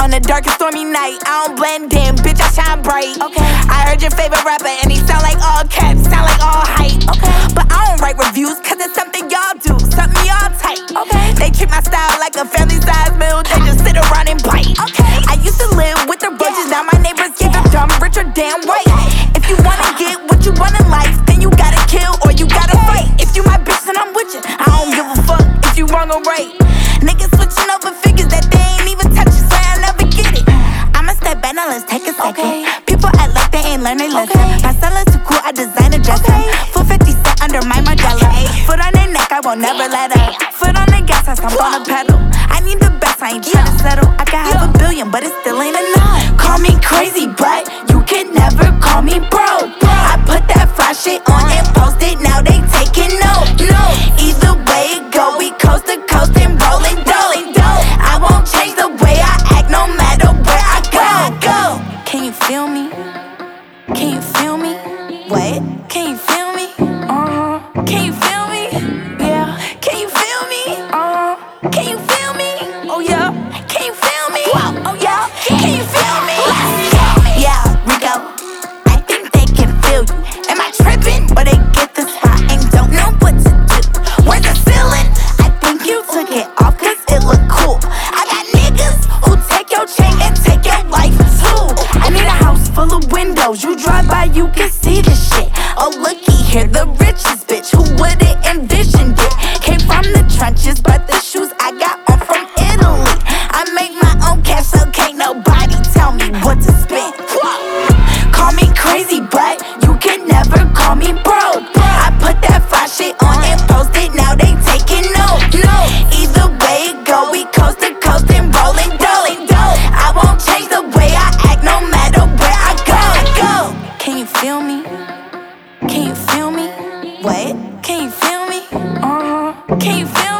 on a dark and stormy night. I don't blend in, bitch, I shine bright. Okay. I heard your favorite rapper and he sound like all caps, sound like all hype. Okay. But I don't write reviews, cause it's something y'all do, something y'all type. Okay. They treat my style like a family-sized meal, they just sit around and bite. Okay. I used to live with the roaches, now my neighbors give a dumb, rich or damn white. If you wanna get what you want in life, then you gotta kill or you gotta fight. If you my bitch, then I'm with you. I don't give a fuck if you wrong or right. Niggas switching over figures that they ain't even touch, so I never get it. I'ma step back, now let's take a second. People act like they ain't learn they lesson. My style is too cool, I design a dress. Full 50 cent under my Margiela. Foot on their neck, I won't never let up. Foot on the gas, I stomp on the pedal. I need the best, I ain't tryna settle. I got half a billion, but it still ain't enough. Call me crazy, but you can never call me bro. I put that fly shit on and post it, now they taking note. Either way it go, we coast to coast and rolling dough. I won't change the way I act, no matter where I go. Can you feel me? Can you feel me? What? Can you feel me? Can you feel me? Yeah. Can you feel me? Can you feel me? Oh yeah. Can you feel me? Oh yeah. Can you feel me? Yeah, Rico. I think they can feel you. Am I tripping? Or they get the spot and don't know what to do? Where's the ceiling? I think you took it off cause it look cool. I got niggas who take your chain and take your life too. I need a house full of windows. You drive by, you can see the shit. Oh, looky here, the richest bitch. Who would've envisioned it? Came from the trenches, but the shoes I got are from Italy. I make my own cash, so can't nobody tell me what to spend. Call me crazy, but you can never call me bro. I put that fly shit on and post it, now they taking note. Either way it go, we coast to coast and rolling dough. I won't change the way I act, no matter where I go. Can you feel me? Can you feel me? What? Can you feel me? Can you feel me?